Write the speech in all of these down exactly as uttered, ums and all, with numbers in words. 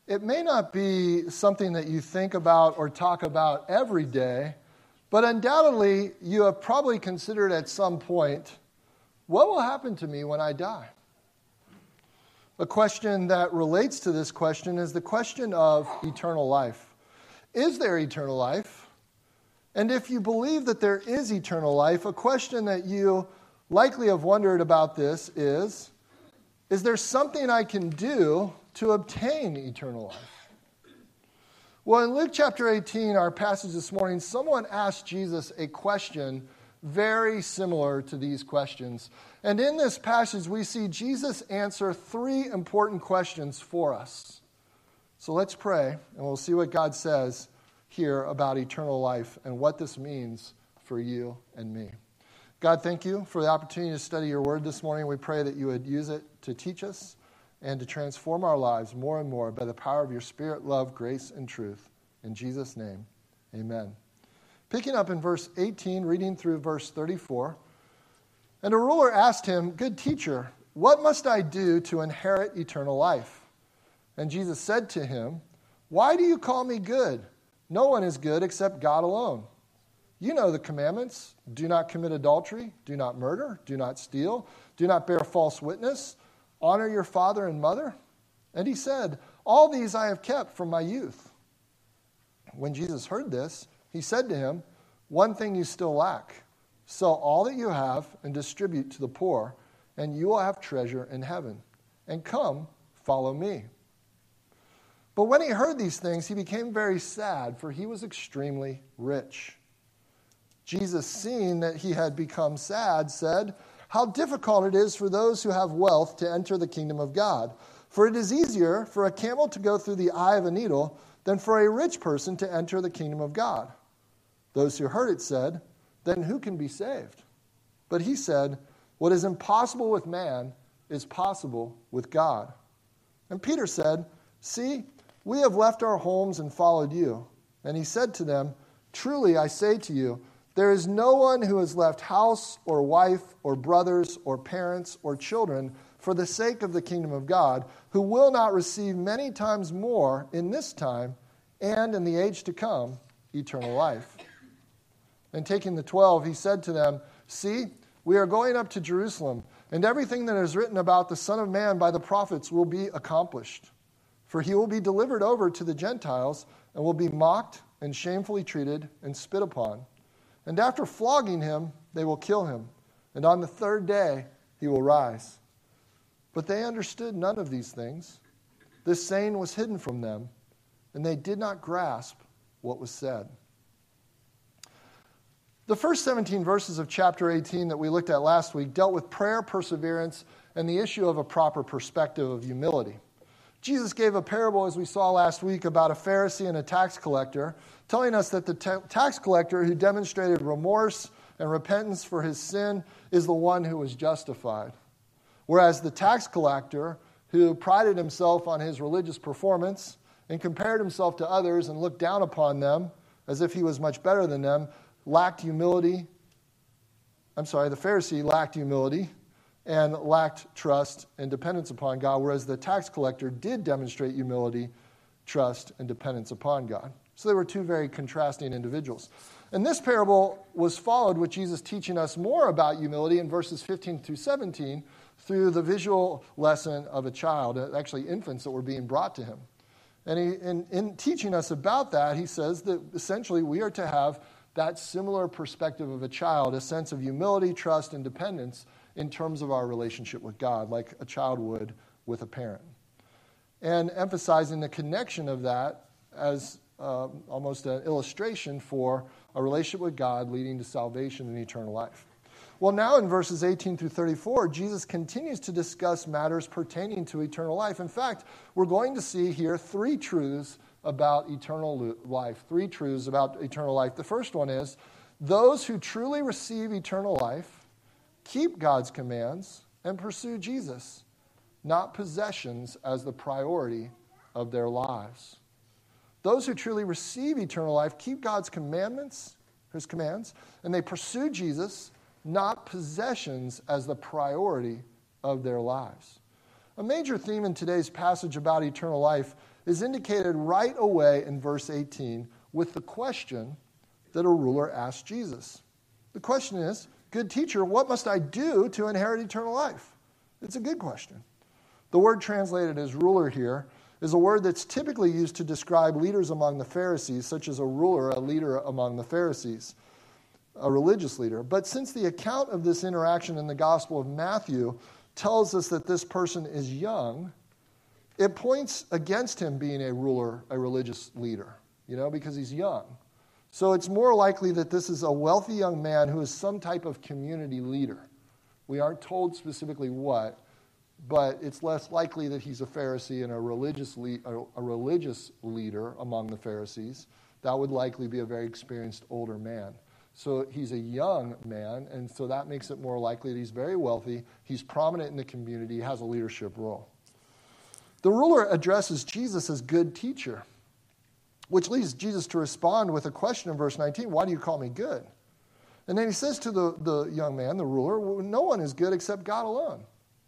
it may not be something that you think about or talk about every day, but undoubtedly you have probably considered at some point, what will happen to me when I die? A question that relates to this question is the question of eternal life. Is there eternal life? And if you believe that there is eternal life, a question that you likely have wondered about this is, is there something I can do to obtain eternal life? Well, in Luke chapter eighteen, our passage this morning, someone asked Jesus a question very similar to these questions. And in this passage, we see Jesus answer three important questions for us. So let's pray, and we'll see what God says here about eternal life and what this means for you and me. God, thank you for the opportunity to study your word this morning. We pray that you would use it to teach us and to transform our lives more and more by the power of your Spirit, love, grace, and truth. In Jesus' name, amen. Picking up in verse eighteen, reading through verse thirty-four, and a ruler asked him, "Good teacher, what must I do to inherit eternal life?" And Jesus said to him, "Why do you call me good? No one is good except God alone. You know the commandments. Do not commit adultery. Do not murder. Do not steal. Do not bear false witness. Honor your father and mother." And he said, "All these I have kept from my youth." When Jesus heard this, he said to him, "One thing you still lack. Sell all that you have and distribute to the poor, and you will have treasure in heaven. And come, follow me." But when he heard these things, he became very sad, for he was extremely rich. Jesus, seeing that he had become sad, said, "How difficult it is for those who have wealth to enter the kingdom of God. For it is easier for a camel to go through the eye of a needle than for a rich person to enter the kingdom of God." Those who heard it said, "Then who can be saved?" But he said, "What is impossible with man is possible with God." And Peter said, "See, we have left our homes and followed you." And he said to them, "Truly I say to you, there is no one who has left house or wife or brothers or parents or children for the sake of the kingdom of God, who will not receive many times more in this time and in the age to come eternal life." And taking the twelve, he said to them, "See, we are going up to Jerusalem, and everything that is written about the Son of Man by the prophets will be accomplished. For he will be delivered over to the Gentiles and will be mocked and shamefully treated and spit upon. And after flogging him, they will kill him. And on the third day, he will rise." But they understood none of these things. This saying was hidden from them, and they did not grasp what was said. The first seventeen verses of chapter eighteen that we looked at last week dealt with prayer, perseverance, and the issue of a proper perspective of humility. Jesus gave a parable, as we saw last week, about a Pharisee and a tax collector, telling us that the ta- tax collector who demonstrated remorse and repentance for his sin is the one who was justified. Whereas the tax collector, who prided himself on his religious performance and compared himself to others and looked down upon them as if he was much better than them, lacked humility. I'm sorry, the Pharisee lacked humility and lacked trust and dependence upon God, whereas the tax collector did demonstrate humility, trust, and dependence upon God. So they were two very contrasting individuals. And this parable was followed with Jesus teaching us more about humility in verses fifteen through seventeen through the visual lesson of a child, actually infants that were being brought to him. And he, in, in teaching us about that, he says that essentially we are to have that similar perspective of a child, a sense of humility, trust, and dependence in terms of our relationship with God, like a child would with a parent. And emphasizing the connection of that as uh, almost an illustration for a relationship with God leading to salvation and eternal life. Well, now in verses eighteen through thirty-four, Jesus continues to discuss matters pertaining to eternal life. In fact, we're going to see here three truths about eternal life, three truths about eternal life. The first one is, those who truly receive eternal life keep God's commands and pursue Jesus, not possessions as the priority of their lives. Those who truly receive eternal life keep God's commandments, his commands, and they pursue Jesus, not possessions as the priority of their lives. A major theme in today's passage about eternal life is indicated right away in verse eighteen with the question that a ruler asked Jesus. The question is, "Good teacher, what must I do to inherit eternal life?" It's a good question. The word translated as ruler here is a word that's typically used to describe leaders among the Pharisees, such as a ruler, a leader among the Pharisees, a religious leader. But since the account of this interaction in the Gospel of Matthew tells us that this person is young, it points against him being a ruler, a religious leader, you know, because he's young. So it's more likely that this is a wealthy young man who is some type of community leader. We aren't told specifically what, but it's less likely that he's a Pharisee and a religious le- a religious leader among the Pharisees. That would likely be a very experienced older man. So he's a young man, and so that makes it more likely that he's very wealthy, he's prominent in the community, he has a leadership role. The ruler addresses Jesus as good teacher, which leads Jesus to respond with a question in verse nineteen, "Why do you call me good?" And then he says to the, the young man, the ruler, "No one is good except God alone."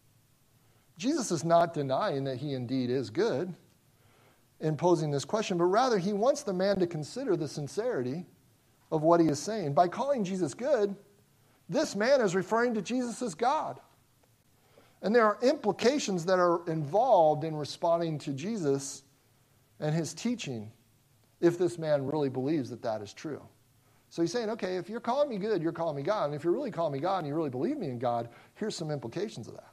Jesus is not denying that he indeed is good in posing this question, but rather he wants the man to consider the sincerity of what he is saying. By calling Jesus good, this man is referring to Jesus as God. And there are implications that are involved in responding to Jesus and his teaching if this man really believes that that is true. So he's saying, okay, if you're calling me good, you're calling me God. And if you're really calling me God and you really believe me in God, here's some implications of that.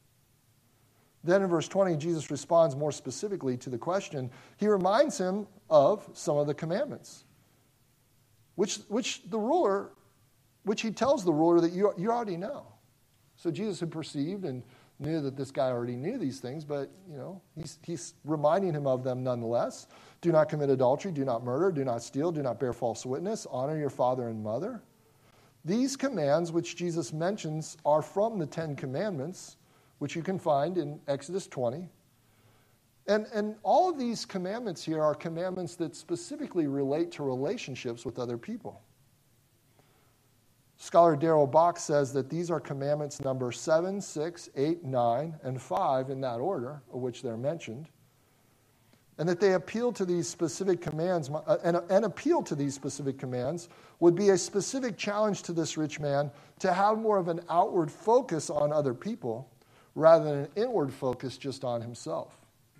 Then in verse twenty, Jesus responds more specifically to the question. He reminds him of some of the commandments, which, which the ruler, which he tells the ruler that you, you already know. So Jesus had perceived and knew that this guy already knew these things, but, you know, he's, he's reminding him of them nonetheless. Do not commit adultery, do not murder, do not steal, do not bear false witness, honor your father and mother. These commands, which Jesus mentions, are from the Ten Commandments, which you can find in Exodus twenty. And, and all of these commandments here are commandments that specifically relate to relationships with other people. Scholar Darrell Bock says that these are commandments number seven, six, eight, nine, and five in that order, of which they're mentioned, and that they appeal to these specific commands, uh, and an appeal to these specific commands would be a specific challenge to this rich man to have more of an outward focus on other people rather than an inward focus just on himself.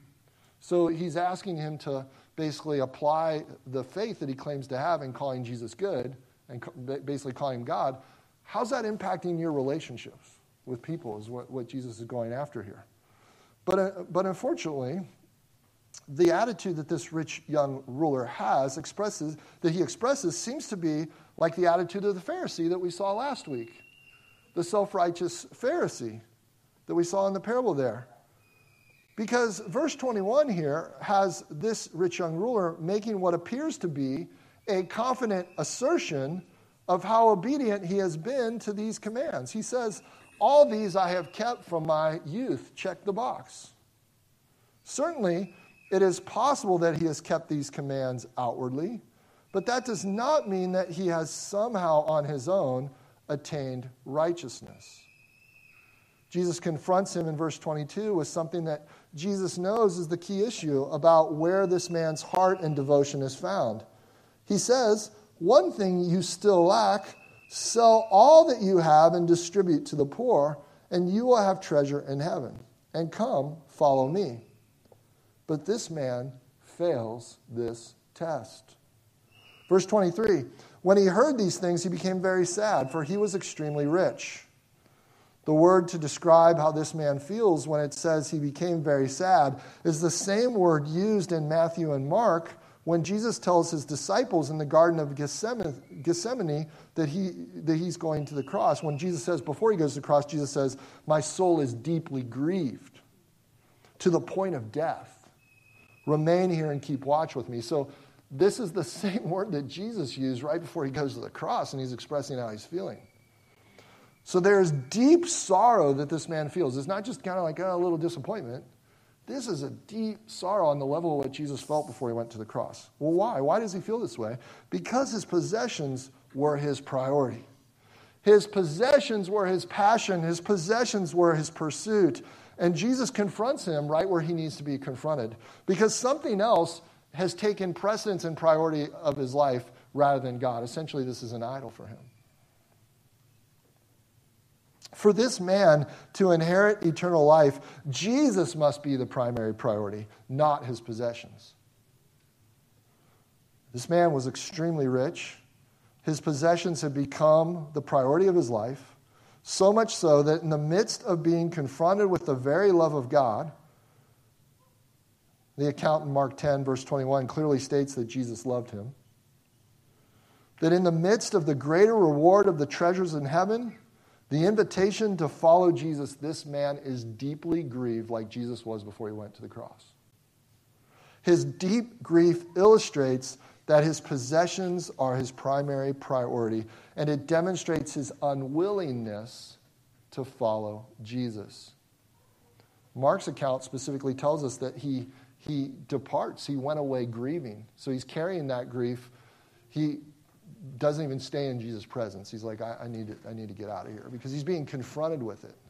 So he's asking him to basically apply the faith that he claims to have in calling Jesus good and basically calling him God. How's that impacting your relationships with people is what, what Jesus is going after here. But, uh, but unfortunately, the attitude that this rich young ruler has, expresses, that he expresses, seems to be like the attitude of the Pharisee that we saw last week, the self-righteous Pharisee that we saw in the parable there. Because verse twenty-one here has this rich young ruler making what appears to be a confident assertion of how obedient he has been to these commands. He says, all these I have kept from my youth. Check the box. Certainly, it is possible that he has kept these commands outwardly, but that does not mean that he has somehow on his own attained righteousness. Jesus confronts him in verse twenty-two with something that Jesus knows is the key issue about where this man's heart and devotion is found. He says, one thing you still lack, sell all that you have and distribute to the poor, and you will have treasure in heaven. And come, follow me. But this man fails this test. Verse twenty-three, when he heard these things, he became very sad, for he was extremely rich. The word to describe how this man feels when it says he became very sad is the same word used in Matthew and Mark when Jesus tells his disciples in the Garden of Gethsemane that, he, that he's going to the cross. When Jesus says, before he goes to the cross, Jesus says, my soul is deeply grieved to the point of death. Remain here and keep watch with me. So this is the same word that Jesus used right before he goes to the cross, and he's expressing how he's feeling. So there is deep sorrow that this man feels. It's not just kind of like oh, a little disappointment. This is a deep sorrow on the level of what Jesus felt before he went to the cross. Well, why? Why does he feel this way? Because his possessions were his priority. His possessions were his passion. His possessions were his pursuit. And Jesus confronts him right where he needs to be confronted because something else has taken precedence and priority of his life rather than God. Essentially, this is an idol for him. For this man to inherit eternal life, Jesus must be the primary priority, not his possessions. This man was extremely rich. His possessions had become the priority of his life, so much so that in the midst of being confronted with the very love of God, the account in Mark ten, verse twenty-one, clearly states that Jesus loved him. That in the midst of the greater reward of the treasures in heaven, the invitation to follow Jesus, this man is deeply grieved like Jesus was before he went to the cross. His deep grief illustrates that his possessions are his primary priority, and it demonstrates his unwillingness to follow Jesus. Mark's account specifically tells us that he, he departs. He went away grieving. So he's carrying that grief. He doesn't even stay in Jesus' presence. He's like, I, I, need to, I need to get out of here because he's being confronted with it.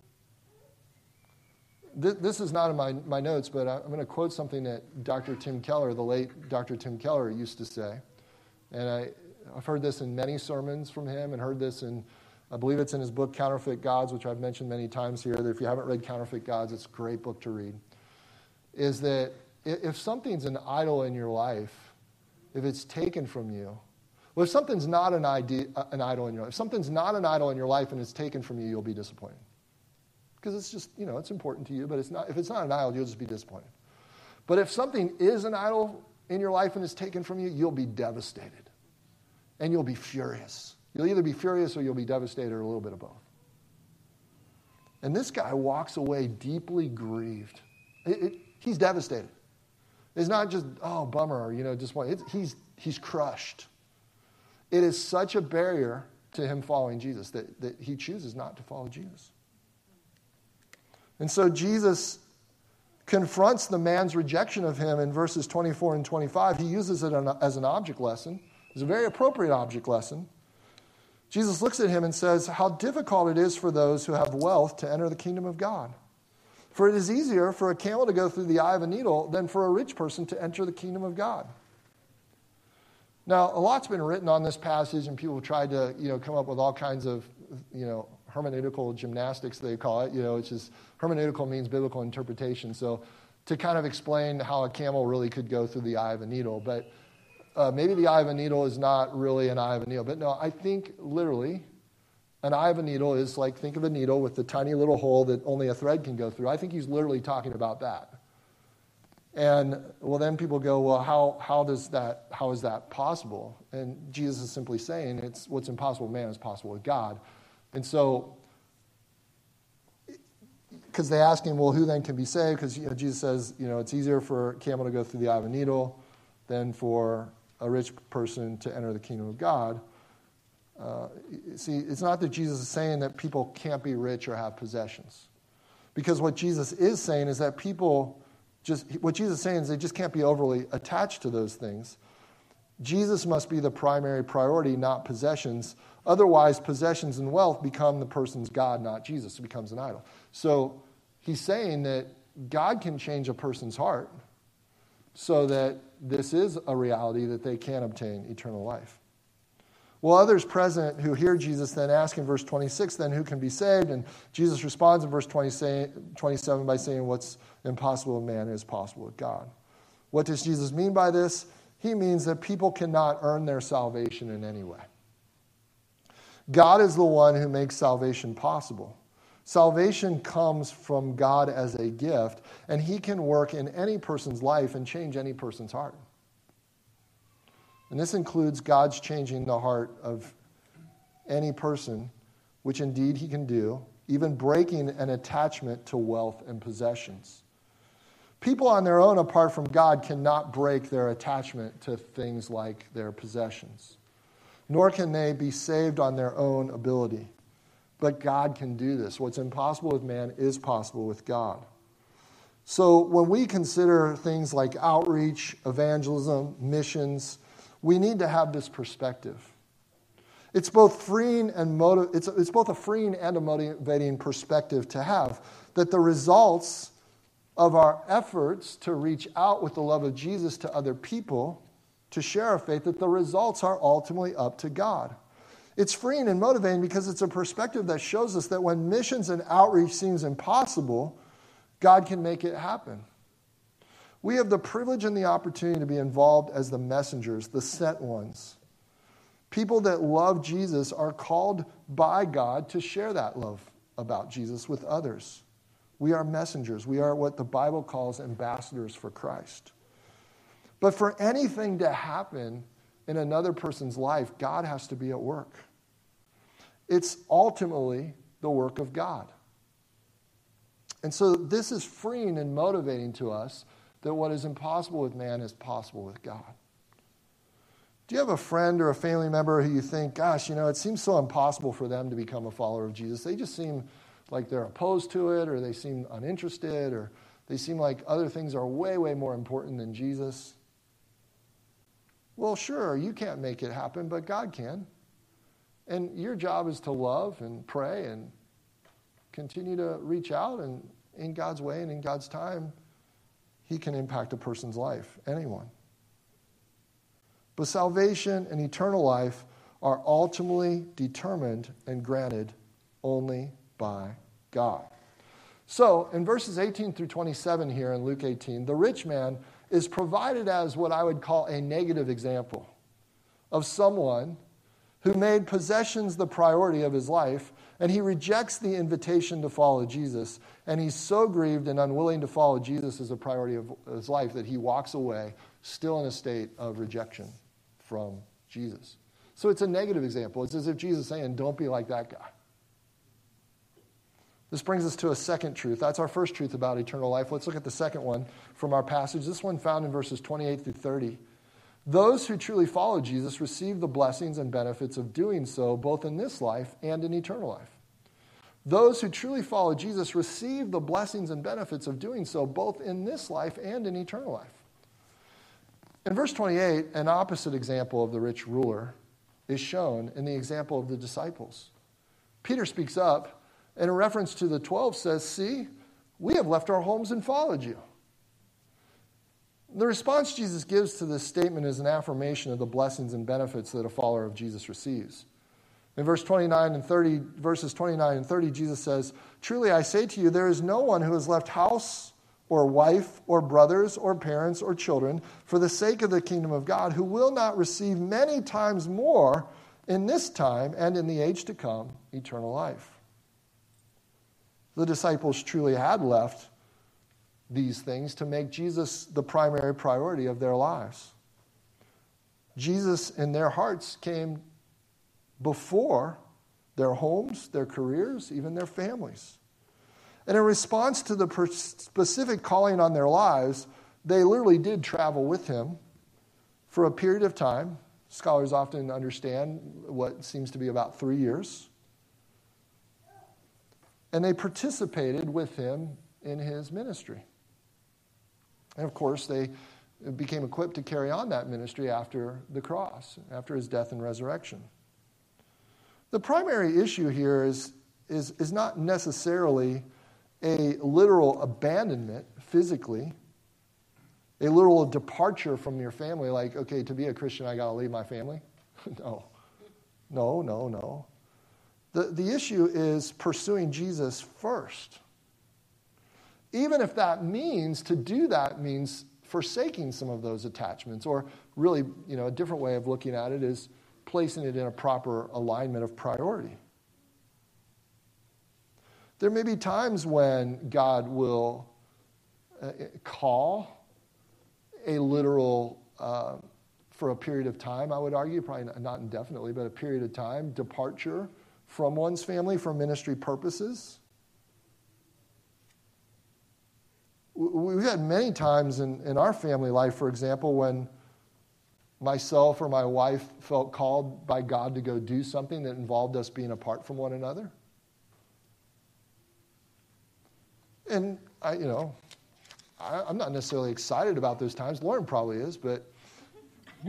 This, this is not in my, my notes, but I'm going to quote something that Doctor Tim Keller, the late Doctor Tim Keller, used to say. And I, I've heard this in many sermons from him and heard this in, I believe it's in his book, Counterfeit Gods, which I've mentioned many times here, that if you haven't read Counterfeit Gods, it's a great book to read, is that if something's an idol in your life, if it's taken from you, well, if something's not an, idea, an idol in your life, if something's not an idol in your life and it's taken from you, you'll be disappointed. Because it's just, you know, it's important to you, but it's not. If it's not an idol, you'll just be disappointed. But if something is an idol in your life and it's taken from you, you'll be devastated. And you'll be furious. You'll either be furious or you'll be devastated or a little bit of both. And this guy walks away deeply grieved. It, it, he's devastated. It's not just, oh, bummer, or, you know, disappointed. It's, he's, he's crushed. It is such a barrier to him following Jesus that, that he chooses not to follow Jesus. And so Jesus confronts the man's rejection of him in verses twenty-four and twenty-five. He uses it as an object lesson. It's a very appropriate object lesson. Jesus looks at him and says, how difficult it is for those who have wealth to enter the kingdom of God. For it is easier for a camel to go through the eye of a needle than for a rich person to enter the kingdom of God. Now, a lot's been written on this passage, and people have tried to, you know, come up with all kinds of, you know, hermeneutical gymnastics, they call it. You know, it's just, hermeneutical means biblical interpretation. So to kind of explain how a camel really could go through the eye of a needle. But uh, maybe the eye of a needle is not really an eye of a needle. But no, I think literally an eye of a needle is like, think of a needle with the tiny little hole that only a thread can go through. I think he's literally talking about that. And, well, then people go, well, how how does that, how is that possible? And Jesus is simply saying, it's what's impossible with man is possible with God. And so, because they ask him, well, who then can be saved? Because, you know, Jesus says, you know, it's easier for a camel to go through the eye of a needle than for a rich person to enter the kingdom of God. Uh, see, it's not that Jesus is saying that people can't be rich or have possessions. Because what Jesus is saying is that people just, what Jesus is saying is they just can't be overly attached to those things. Jesus must be the primary priority, not possessions. Otherwise, possessions and wealth become the person's God, not Jesus. It becomes an idol. So he's saying that God can change a person's heart so that this is a reality that they can obtain eternal life. Well, others present who hear Jesus then ask in verse twenty-six, then who can be saved? And Jesus responds in verse twenty-seven by saying, what's impossible with man is possible with God. What does Jesus mean by this? He means that people cannot earn their salvation in any way. God is the one who makes salvation possible. Salvation comes from God as a gift, and he can work in any person's life and change any person's heart. And this includes God's changing the heart of any person, which indeed he can do, even breaking an attachment to wealth and possessions. People on their own, apart from God, cannot break their attachment to things like their possessions. Nor can they be saved on their own ability. But God can do this. What's impossible with man is possible with God. So when we consider things like outreach, evangelism, missions, we need to have this perspective. It's both freeing and motiv- it's, it's both a freeing and a motivating perspective to have. that the results of our efforts to reach out with the love of Jesus to other people, to share our faith, that the results are ultimately up to God. It's freeing and motivating because it's a perspective that shows us that when missions and outreach seems impossible, God can make it happen. We have the privilege and the opportunity to be involved as the messengers, the sent ones. People that love Jesus are called by God to share that love about Jesus with others. We are messengers. We are what the Bible calls ambassadors for Christ. But for anything to happen in another person's life, God has to be at work. It's ultimately the work of God. And so this is freeing and motivating to us that what is impossible with man is possible with God. Do you have a friend or a family member who you think, gosh, you know, it seems so impossible for them to become a follower of Jesus? They just seem like they're opposed to it, or they seem uninterested, or they seem like other things are way, way more important than Jesus. Well, sure, you can't make it happen, but God can. And your job is to love and pray and continue to reach out, and in God's way and in God's time, He can impact a person's life, anyone. But salvation and eternal life are ultimately determined and granted only by God. So, in verses eighteen through twenty-seven here in Luke eighteen, the rich man is provided as what I would call a negative example of someone who made possessions the priority of his life, and he rejects the invitation to follow Jesus, and he's so grieved and unwilling to follow Jesus as a priority of his life that he walks away still in a state of rejection from Jesus. So it's a negative example. It's as if Jesus is saying, don't be like that guy. This brings us to a second truth. That's our first truth about eternal life. Let's look at the second one from our passage. This one found in verses twenty-eight through thirty. Those who truly follow Jesus receive the blessings and benefits of doing so, both in this life and in eternal life. Those who truly follow Jesus receive the blessings and benefits of doing so, both in this life and in eternal life. In verse twenty-eight, an opposite example of the rich ruler is shown in the example of the disciples. Peter speaks up, and in reference to the twelve says, see, we have left our homes and followed you. The response Jesus gives to this statement is an affirmation of the blessings and benefits that a follower of Jesus receives. In verse twenty-nine and thirty, verses twenty-nine and thirty, Jesus says, truly I say to you, there is no one who has left house or wife or brothers or parents or children for the sake of the kingdom of God who will not receive many times more in this time and in the age to come eternal life. The disciples truly had left these things to make Jesus the primary priority of their lives. Jesus in their hearts came before their homes, their careers, even their families. And in response to the specific calling on their lives, they literally did travel with him for a period of time. Scholars often understand what seems to be about three years. And they participated with him in his ministry. And of course, they became equipped to carry on that ministry after the cross, after his death and resurrection. The primary issue here is, is, is not necessarily a literal abandonment physically, a literal departure from your family, like, okay, to be a Christian, I got to leave my family. no, no, no, no. The, the issue is pursuing Jesus first. Even if that means, to do that means forsaking some of those attachments, or really, you know, a different way of looking at it is placing it in a proper alignment of priority. There may be times when God will uh, call a literal, uh, for a period of time, I would argue, probably not indefinitely, but a period of time, departure from one's family for ministry purposes. We've had many times in, in our family life, for example, when myself or my wife felt called by God to go do something that involved us being apart from one another. And, I, you know, I, I'm not necessarily excited about those times. Lauren probably is, but I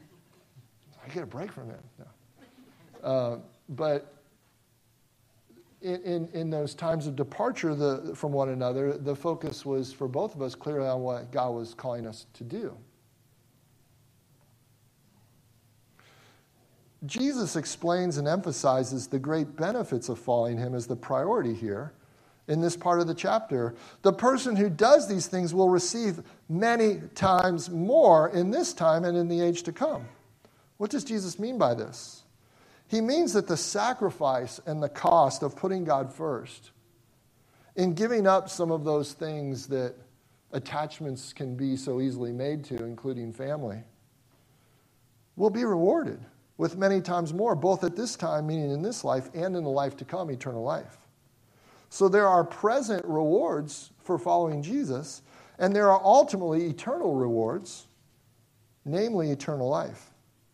get a break from him. No. Uh, but in, in, in those times of departure the, from one another, the focus was for both of us clearly on what God was calling us to do. Jesus explains and emphasizes the great benefits of following him as the priority here in this part of the chapter. The person who does these things will receive many times more in this time and in the age to come. What does Jesus mean by this? He means that the sacrifice and the cost of putting God first, in giving up some of those things that attachments can be so easily made to, including family, will be rewarded with many times more, both at this time, meaning in this life, and in the life to come, eternal life. So there are present rewards for following Jesus, and there are ultimately eternal rewards, namely eternal life.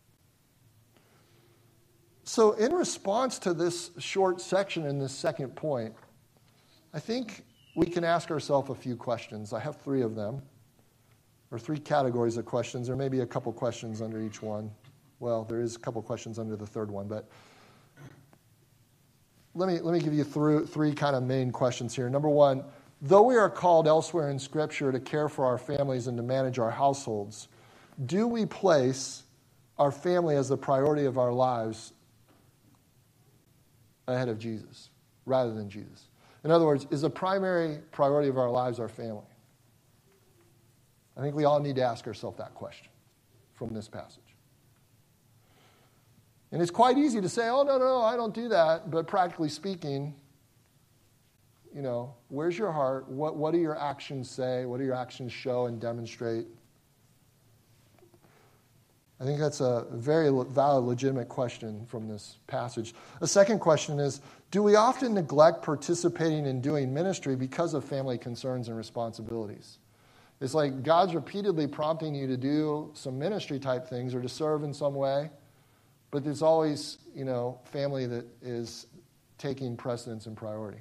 So in response to this short section in this second point, I think we can ask ourselves a few questions. I have three of them, or three categories of questions. There may be a couple questions under each one. Well, there is a couple questions under the third one, but let me, let me give you through, three kind of main questions here. Number one, though we are called elsewhere in Scripture to care for our families and to manage our households, do we place our family as the priority of our lives ahead of Jesus, rather than Jesus? In other words, is the primary priority of our lives our family? I think we all need to ask ourselves that question from this passage. And it's quite easy to say, oh, no, no, no, I don't do that. But practically speaking, you know, where's your heart? What, what do your actions say? What do your actions show and demonstrate? I think that's a very valid, legitimate question from this passage. A second question is, do we often neglect participating in doing ministry because of family concerns and responsibilities? It's like God's repeatedly prompting you to do some ministry type things or to serve in some way, but there's always, you know, family that is taking precedence and priority.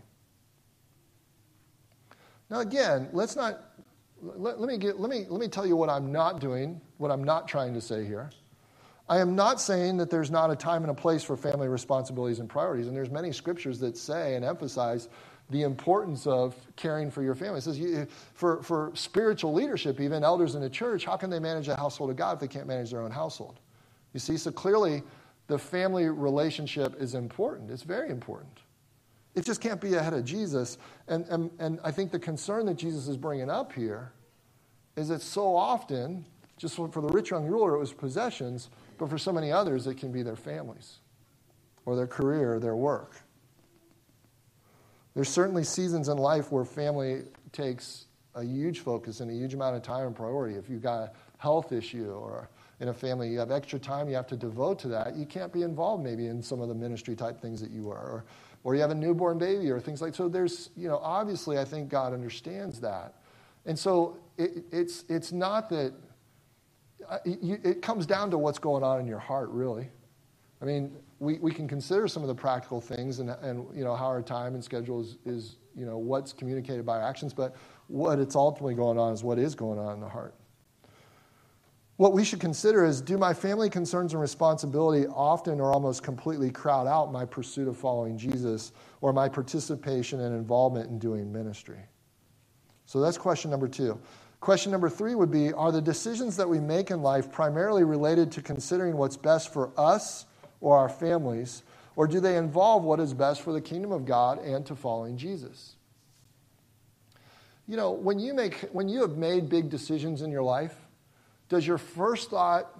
Now again, let's not Let, let me get, let me let me tell you what I'm not doing, what I'm not trying to say here. I am not saying that there's not a time and a place for family responsibilities and priorities, and there's many scriptures that say and emphasize the importance of caring for your family. It says you, for, for spiritual leadership, even elders in the church, how can they manage a household of God if they can't manage their own household? You see, so clearly the family relationship is important. It's very important. It just can't be ahead of Jesus. And, and, and I think the concern that Jesus is bringing up here is that so often, just for the rich young ruler, it was possessions, but for so many others, it can be their families or their career or their work. There's certainly seasons in life where family takes a huge focus and a huge amount of time and priority. If you've got a health issue or in a family, you have extra time you have to devote to that. You can't be involved maybe in some of the ministry type things that you are, or, or you have a newborn baby or things like. So there's, you know, obviously I think God understands that, and so it, it's it's not that uh, you, it comes down to what's going on in your heart, really. I mean, we, we can consider some of the practical things and and you know how our time and schedule is, is you know what's communicated by our actions, but what it's ultimately going on is what is going on in the heart. What we should consider is, do my family concerns and responsibility often or almost completely crowd out my pursuit of following Jesus or my participation and involvement in doing ministry? So that's question number two. Question number three would be, are the decisions that we make in life primarily related to considering what's best for us or our families, or do they involve what is best for the kingdom of God and to following Jesus? You know, when you make when you have made big decisions in your life, does your first thought,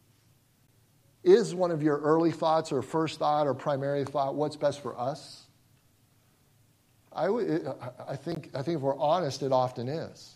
is one of your early thoughts or first thought or primary thought, what's best for us? I, w- I, think, I think if we're honest, it often is.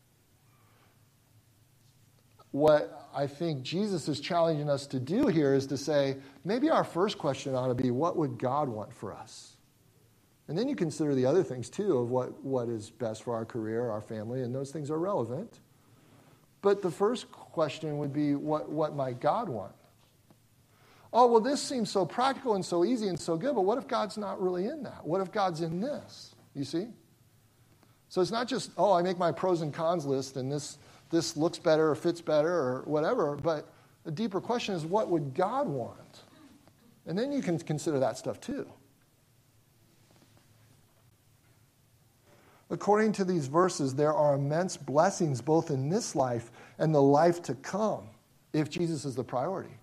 What I think Jesus is challenging us to do here is to say, maybe our first question ought to be, what would God want for us? And then you consider the other things too of what, what is best for our career, our family, and those things are relevant. But the first question would be, what, what might God want? Oh, well, this seems so practical and so easy and so good, but what if God's not really in that? What if God's in this? You see? So it's not just, oh, I make my pros and cons list and this, this looks better or fits better or whatever, but the deeper question is, what would God want? And then you can consider that stuff too. According to these verses, there are immense blessings both in this life and the life to come if Jesus is the priority.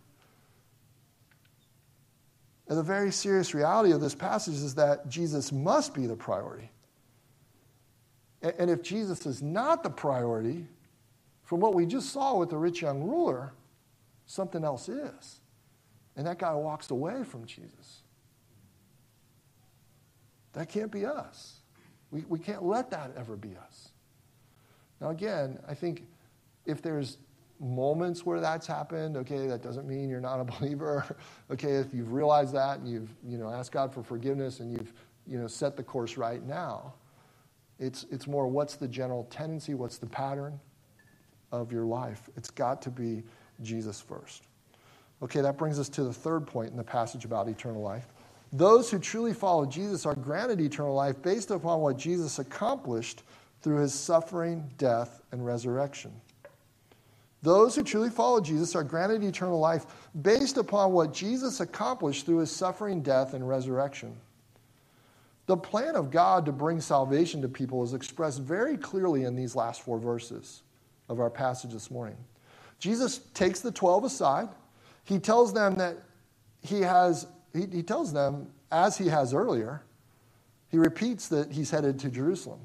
And the very serious reality of this passage is that Jesus must be the priority. And if Jesus is not the priority, from what we just saw with the rich young ruler, something else is. And that guy walks away from Jesus. That can't be us. We, we can't let that ever be us. Now again, I think if there's moments where that's happened, okay, that doesn't mean you're not a believer. Okay, if you've realized that and you've, you know, asked God for forgiveness and you've, you know, set the course right now, it's it's more what's the general tendency, what's the pattern of your life. It's got to be Jesus first. Okay, that brings us to the third point in the passage about eternal life. Those who truly follow Jesus are granted eternal life based upon what Jesus accomplished through his suffering, death, and resurrection. Those who truly follow Jesus are granted eternal life based upon what Jesus accomplished through his suffering, death, and resurrection. The plan of God to bring salvation to people is expressed very clearly in these last four verses of our passage this morning. Jesus takes the twelve aside. He tells them that he has, he, he tells them, as he has earlier, he repeats that he's headed to Jerusalem.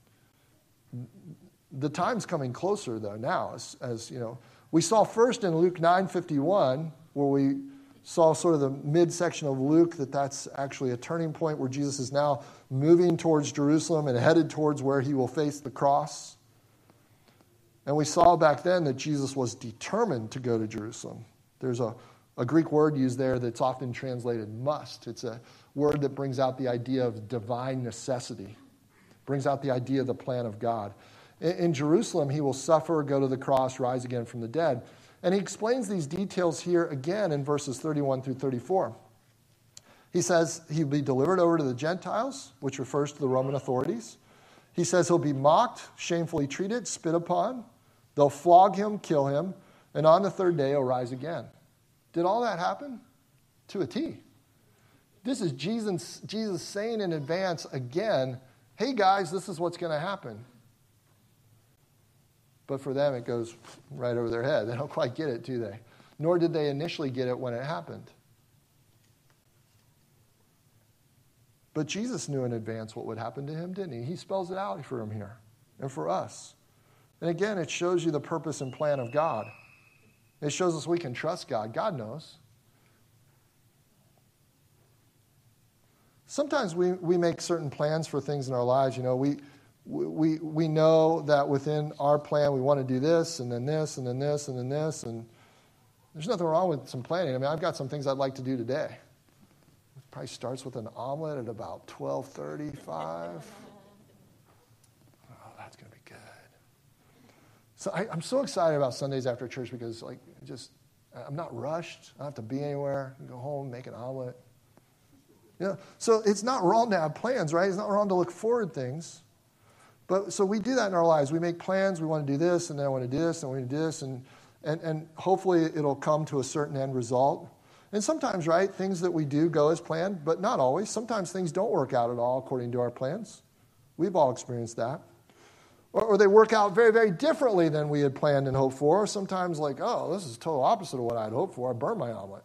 The time's coming closer, though, now, as, as you know. We saw first in Luke nine fifty-one, where we saw sort of the midsection of Luke, that that's actually a turning point where Jesus is now moving towards Jerusalem and headed towards where he will face the cross. And we saw back then that Jesus was determined to go to Jerusalem. There's a, a Greek word used there that's often translated must. It's a word that brings out the idea of divine necessity, brings out the idea of the plan of God. In, in Jerusalem, he will suffer, go to the cross, rise again from the dead. And he explains these details here again in verses thirty-one through thirty-four. He says he'll be delivered over to the Gentiles, which refers to the Roman authorities. He says he'll be mocked, shamefully treated, spit upon. They'll flog him, kill him, and on the third day he'll rise again. Did all that happen? To a T. This is Jesus, Jesus saying in advance again, hey guys, this is what's going to happen. But for them, it goes right over their head. They don't quite get it, do they? Nor did they initially get it when it happened. But Jesus knew in advance what would happen to him, didn't he? He spells it out for him here and for us. And again, it shows you the purpose and plan of God. It shows us we can trust God. God knows. Sometimes we, we make certain plans for things in our lives. You know, we... We we know that within our plan we want to do this and then this and then this and then this, and there's nothing wrong with some planning. I mean, I've got some things I'd like to do today. It probably starts with an omelet at about twelve thirty-five. Oh, that's going to be good. So I, I'm so excited about Sundays after church because, like, just I'm not rushed. I don't have to be anywhere. I can go home, make an omelet. You know, so it's not wrong to have plans, right? It's not wrong to look forward to things. But so we do that in our lives. We make plans. We want to do this, and then I want to do this, and we want to do this, and, and and hopefully it'll come to a certain end result. And sometimes, right, things that we do go as planned, but not always. Sometimes things don't work out at all according to our plans. We've all experienced that. Or, or they work out very, very differently than we had planned and hoped for. Sometimes like, oh, this is total opposite of what I'd hoped for. I burned my omelet.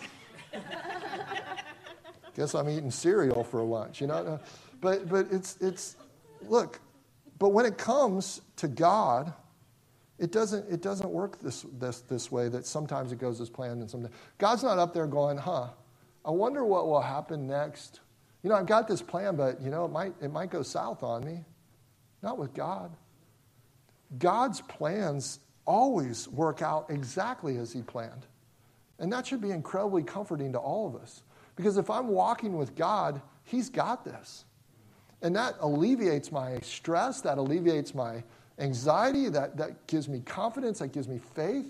Guess I'm eating cereal for lunch, you know. But but it's it's look. But when it comes to God, it doesn't it doesn't work this this this way, that sometimes it goes as planned and sometimes God's not up there going, huh, I wonder what will happen next. You know, I've got this plan, but you know, it might it might go south on me. Not with God. God's plans always work out exactly as he planned. And that should be incredibly comforting to all of us. Because if I'm walking with God, he's got this. And that alleviates my stress, that alleviates my anxiety, that, that gives me confidence, that gives me faith.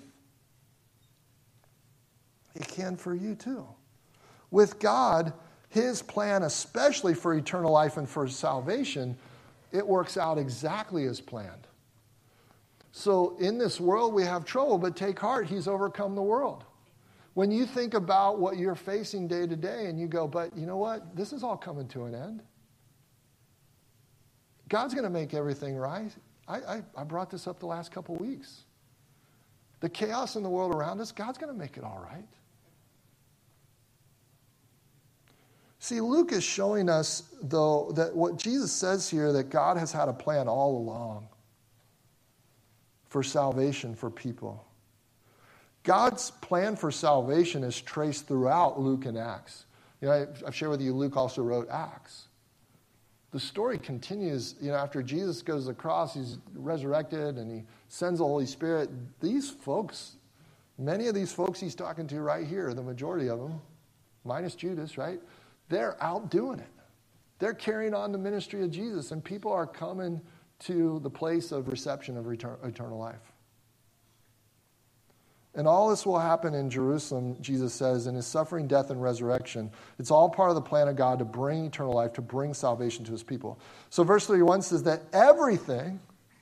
It can for you too. With God, his plan, especially for eternal life and for salvation, it works out exactly as planned. So in this world we have trouble, but take heart, he's overcome the world. When you think about what you're facing day to day and you go, but you know what? This is all coming to an end. God's going to make everything right. I, I, I brought this up the last couple weeks. The chaos in the world around us, God's going to make it all right. See, Luke is showing us, though, that what Jesus says here, that God has had a plan all along for salvation for people. God's plan for salvation is traced throughout Luke and Acts. You know, I've shared with you, Luke also wrote Acts. The story continues, you know, after Jesus goes to the cross, he's resurrected, and he sends the Holy Spirit. These folks, many of these folks he's talking to right here, the majority of them, minus Judas, right? They're out doing it. They're carrying on the ministry of Jesus, and people are coming to the place of reception of eternal life. And all this will happen in Jerusalem, Jesus says, in his suffering, death, and resurrection. It's all part of the plan of God to bring eternal life, to bring salvation to his people. So verse thirty-one says that everything,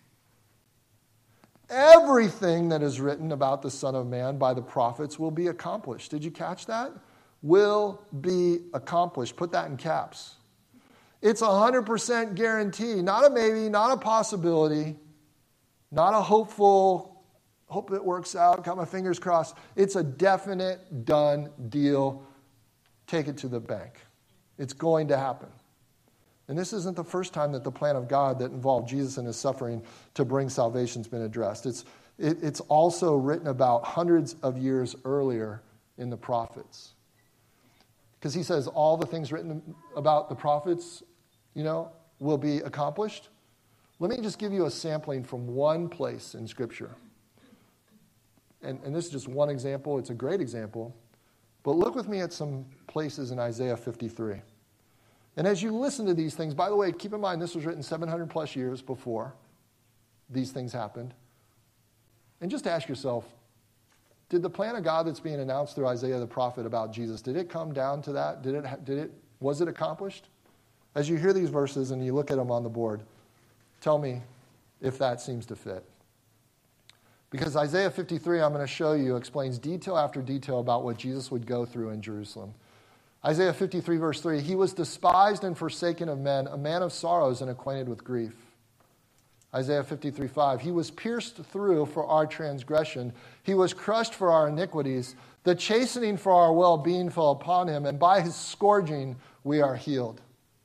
everything that is written about the Son of Man by the prophets will be accomplished. Did you catch that? Will be accomplished. Put that in caps. It's a one hundred percent guarantee. Not a maybe, not a possibility, not a hopeful, hope it works out, got my fingers crossed. It's a definite, done deal. Take it to the bank. It's going to happen. And this isn't the first time that the plan of God that involved Jesus and his suffering to bring salvation has been addressed. It's, it, it's also written about hundreds of years earlier in the prophets. Because he says all the things written about the prophets, you know, will be accomplished. Let me just give you a sampling from one place in Scripture. And, and this is just one example. It's a great example. But look with me at some places in Isaiah fifty-three. And as you listen to these things, by the way, keep in mind this was written seven hundred plus years before these things happened. And just ask yourself, did the plan of God that's being announced through Isaiah the prophet about Jesus, did it come down to that? Did it, did it, was it accomplished? As you hear these verses and you look at them on the board, tell me if that seems to fit. Because Isaiah fifty-three, I'm going to show you, explains detail after detail about what Jesus would go through in Jerusalem. Isaiah fifty-three, verse three, he was despised and forsaken of men, a man of sorrows and acquainted with grief. Isaiah fifty-three, five, he was pierced through for our transgression. He was crushed for our iniquities. The chastening for our well-being fell upon him, and by his scourging we are healed.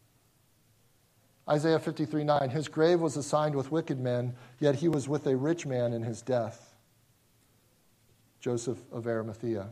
Isaiah fifty-three, nine, his grave was assigned with wicked men, yet he was with a rich man in his death. Joseph of Arimathea.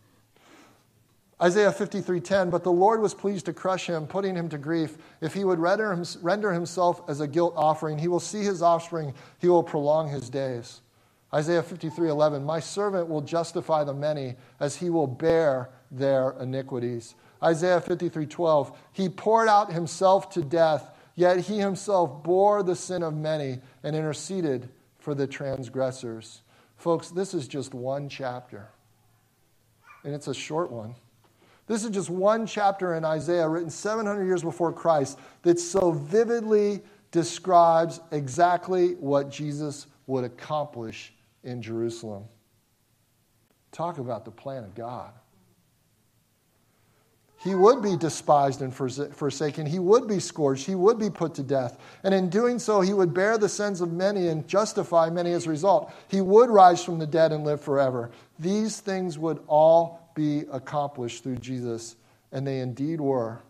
Isaiah fifty-three, ten, but the Lord was pleased to crush him, putting him to grief. If he would render, him, render himself as a guilt offering, he will see his offspring, he will prolong his days. Isaiah fifty-three, eleven, my servant will justify the many as he will bear their iniquities. Isaiah fifty-three, twelve, he poured out himself to death, yet he himself bore the sin of many and interceded for the transgressors. Folks, this is just one chapter, and it's a short one. This is just one chapter in Isaiah written seven hundred years before Christ that so vividly describes exactly what Jesus would accomplish in Jerusalem. Talk about the plan of God. He would be despised and forsaken. He would be scourged. He would be put to death. And in doing so, he would bear the sins of many and justify many as a result. He would rise from the dead and live forever. These things would all be accomplished through Jesus, and they indeed were.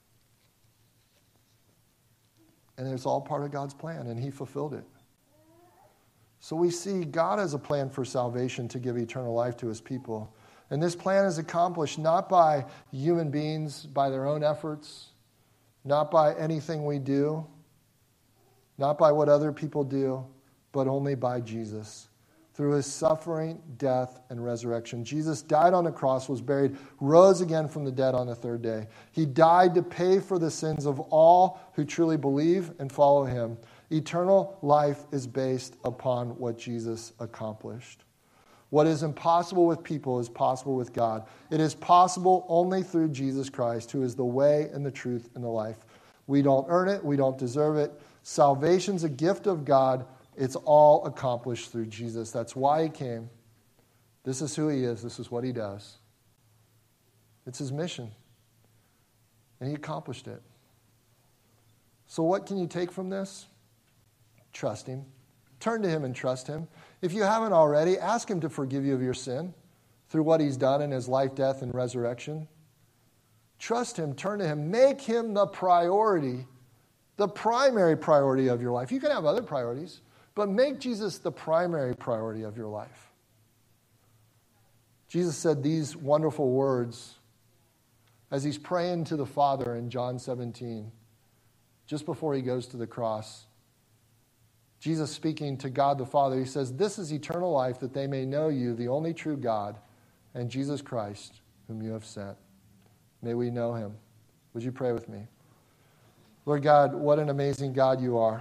And it's all part of God's plan, and he fulfilled it. So we see God has a plan for salvation to give eternal life to his people. And this plan is accomplished not by human beings, by their own efforts, not by anything we do, not by what other people do, but only by Jesus. Through his suffering, death, and resurrection. Jesus died on the cross, was buried, rose again from the dead on the third day. He died to pay for the sins of all who truly believe and follow him. Eternal life is based upon what Jesus accomplished. What is impossible with people is possible with God. It is possible only through Jesus Christ, who is the way and the truth and the life. We don't earn it. We don't deserve it. Salvation's a gift of God. It's all accomplished through Jesus. That's why he came. This is who he is. This is what he does. It's his mission. And he accomplished it. So what can you take from this? Trust him. Turn to him and trust him. If you haven't already, ask him to forgive you of your sin through what he's done in his life, death, and resurrection. Trust him. Turn to him. Make him the priority, the primary priority of your life. You can have other priorities, but make Jesus the primary priority of your life. Jesus said these wonderful words as he's praying to the Father in John seventeen, just before he goes to the cross. Jesus speaking to God the Father, he says, "This is eternal life, that they may know you, the only true God, and Jesus Christ, whom you have sent." May we know him. Would you pray with me? Lord God, what an amazing God you are.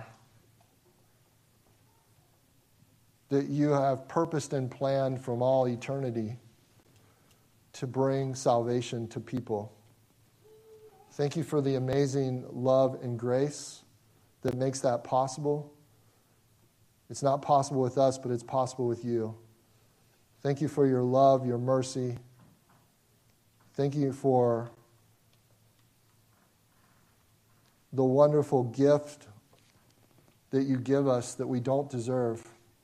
That you have purposed and planned from all eternity to bring salvation to people. Thank you for the amazing love and grace that makes that possible. It's not possible with us, but it's possible with you. Thank you for your love, your mercy. Thank you for the wonderful gift that you give us that we don't deserve.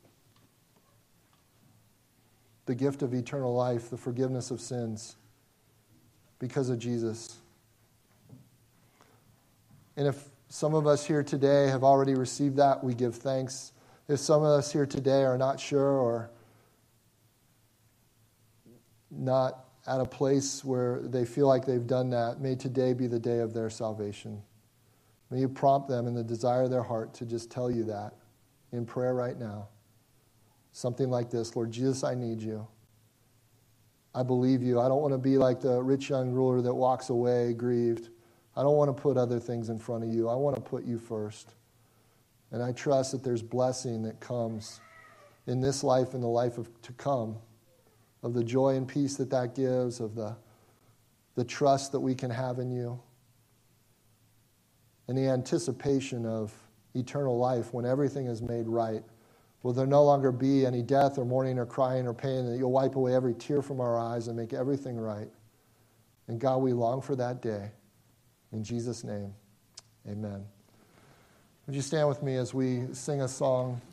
The gift of eternal life, the forgiveness of sins because of Jesus. And if some of us here today have already received that, we give thanks. If some of us here today are not sure or not at a place where they feel like they've done that, may today be the day of their salvation. May you prompt them in the desire of their heart to just tell you that in prayer right now. Something like this: Lord Jesus, I need you. I believe you. I don't want to be like the rich young ruler that walks away grieved. I don't want to put other things in front of you. I want to put you first. And I trust that there's blessing that comes in this life and the life of, to come, of the joy and peace that that gives, of the, the trust that we can have in you, and the anticipation of eternal life when everything is made right. Will there no longer be any death or mourning or crying or pain, that you'll wipe away every tear from our eyes and make everything right. And God, we long for that day. In Jesus' name, amen. Would you stand with me as we sing a song?